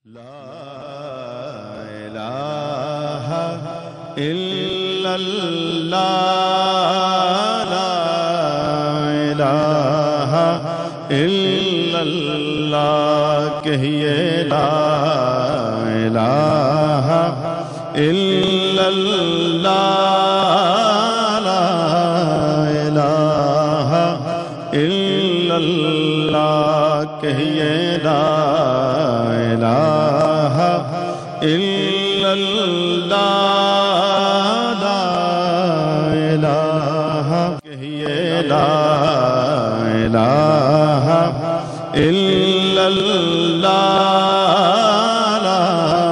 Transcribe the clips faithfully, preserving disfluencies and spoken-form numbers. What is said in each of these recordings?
لا الہ الا اللہ لا الہ الا اللہ کہیے لا الہ الا اللہ لا الہ الا اللہ کہیے لا الہ الا اللہ لا الہ کہیے لا الہ الا اللہ لا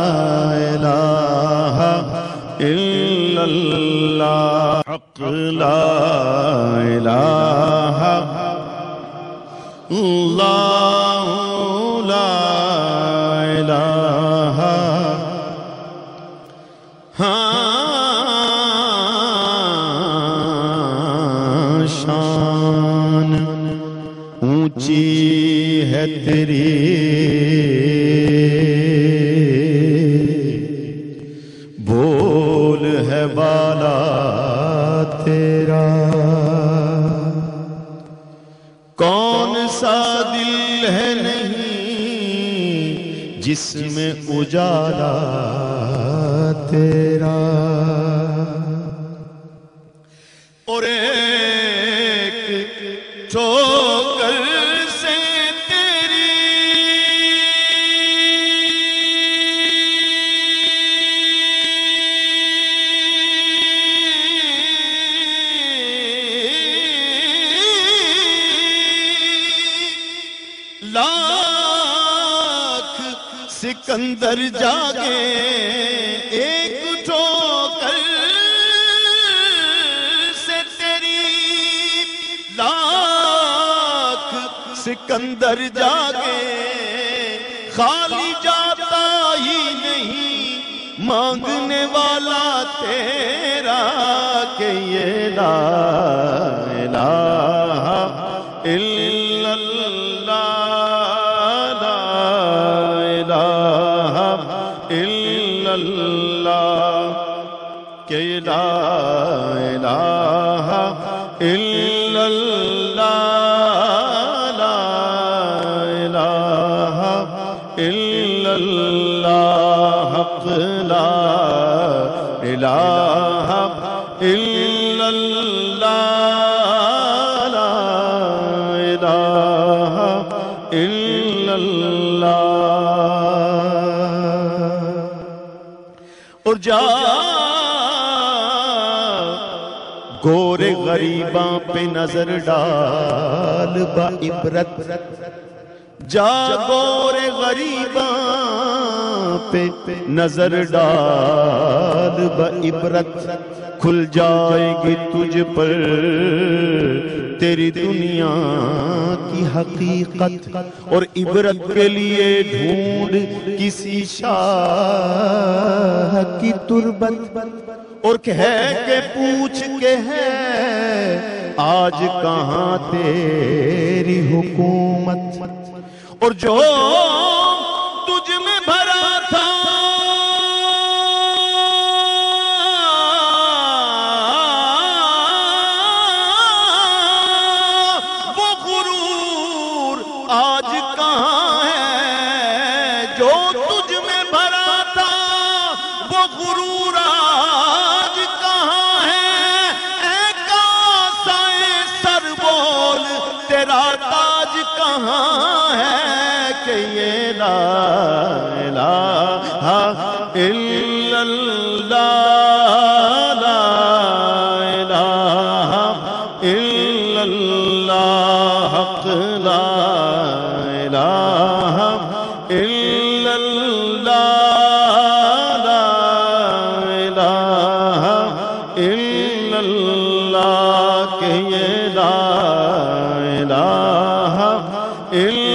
الہ الا اللہ حق لا الہ اللہ لا الہ ہاں شان اونچی ہے تیری بول ہے بالا تیرا کون سا دل ہے نہیں جس میں اجالا تیرا اور ایک ٹھوکر سے تیری لاکھ سکندر جاگے ایک ٹھوکر سے تیری لاکھ سکندر جاگے خالی جاتا ہی نہیں مانگنے والا تیرا کہ یہ لا الہ الا اللہ لا الہ الا اللہ کہ لا الہ الا اللہ لا الہ الا اللہ حق لا الہ الا اللہ لا الہ الا اللہ اور جا گورے غریباں پہ نظر ڈال با عبرت جا گورے غریباں پہ نظر ڈال با عبرت کھل جائے گی تجھ پر تیری دنیا کی حقیقت اور عبرت کے لیے ڈھونڈ کسی شاہ کی تربت اور کہہ کے پوچھ کے ہے آج کہاں تیری حکومت اور جو تجھ میں بھرا تھا وہ غرور آج کہاں ہے جو تجھ میں بھرا تھا وہ غرور آج کہاں ہے اے کاسائے سر بول تیرا تاج کہاں ہے کہ یہ لا الہ الا اللہ لا الہ الا اللہ حق لا الہ الا اللہ لا الہ الا اللہ کہ یہ لا الہ الا